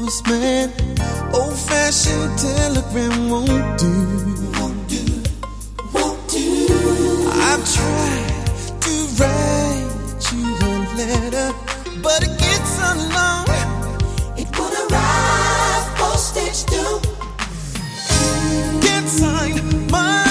postman. Old-fashioned telegram won't do. I've tried to write you a letter, but it gets so long. It would arrive postage too. Can't sign my